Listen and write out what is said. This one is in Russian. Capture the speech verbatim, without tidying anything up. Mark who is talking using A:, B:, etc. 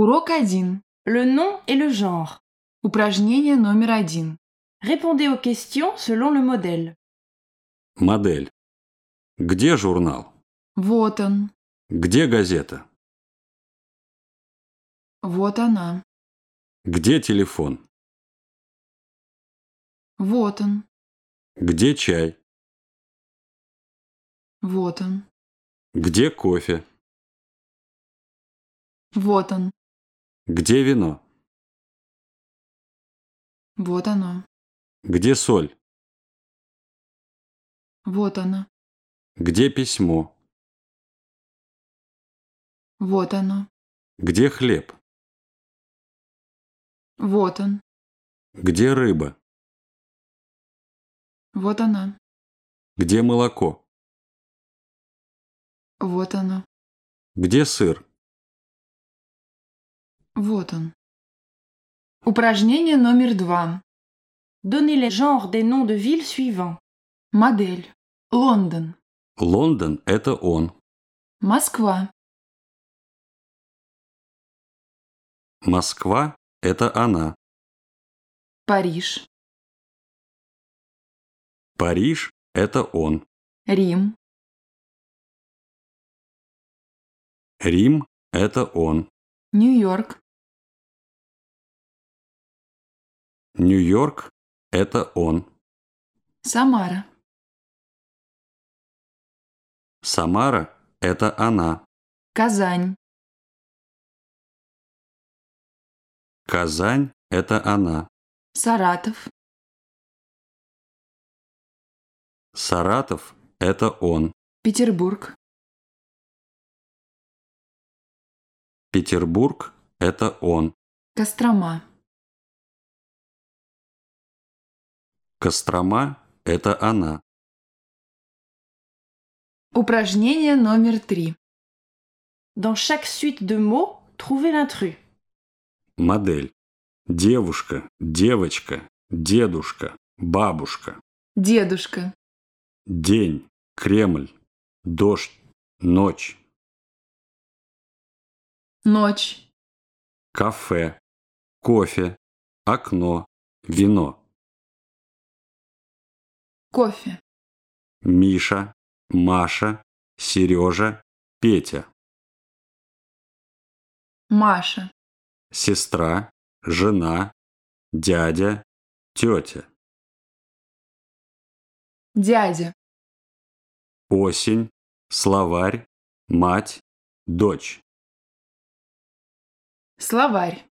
A: Урок один.
B: Le nom et le genre.
A: Упражнение номер один.
B: Répondez aux questions selon le modèle.
C: Модель. Где журнал?
A: Вот он.
C: Где газета?
A: Вот она.
C: Где телефон?
A: Вот он.
C: Где чай?
A: Вот он.
C: Где кофе?
A: Вот он.
C: Где вино?
A: Вот оно.
C: Где соль?
A: Вот оно.
C: Где письмо?
A: Вот оно.
C: Где хлеб?
A: Вот он.
C: Где рыба?
A: Вот она.
C: Где молоко?
A: Вот оно.
C: Где сыр?
A: Вот он. Упражнение номер два.
B: Donnez les genres des noms de villes suivants.
A: Модель. Лондон.
C: Лондон – это он.
A: Москва.
C: Москва – это она.
A: Париж.
C: Париж – это он.
A: Рим.
C: Рим – это он.
A: Нью-Йорк.
C: Нью-Йорк – это он.
A: Самара.
C: Самара – это она.
A: Казань.
C: Казань – это она.
A: Саратов.
C: Саратов – это он.
A: Петербург.
C: Петербург – это он.
A: Кострома.
C: Кострома – это она.
A: Упражнение номер три.
B: Dans chaque suite de mots, trouvez l'intrus.
C: Модель. Девушка, девочка, дедушка, бабушка.
A: Дедушка.
C: День, Кремль, дождь, ночь.
A: Ночь.
C: Кафе, кофе, окно, вино.
A: Кофе.
C: Миша, Маша, Сережа, Петя.
A: Маша.
C: Сестра, жена, дядя, тетя.
A: Дядя.
C: Осень, словарь, мать, дочь.
A: Словарь.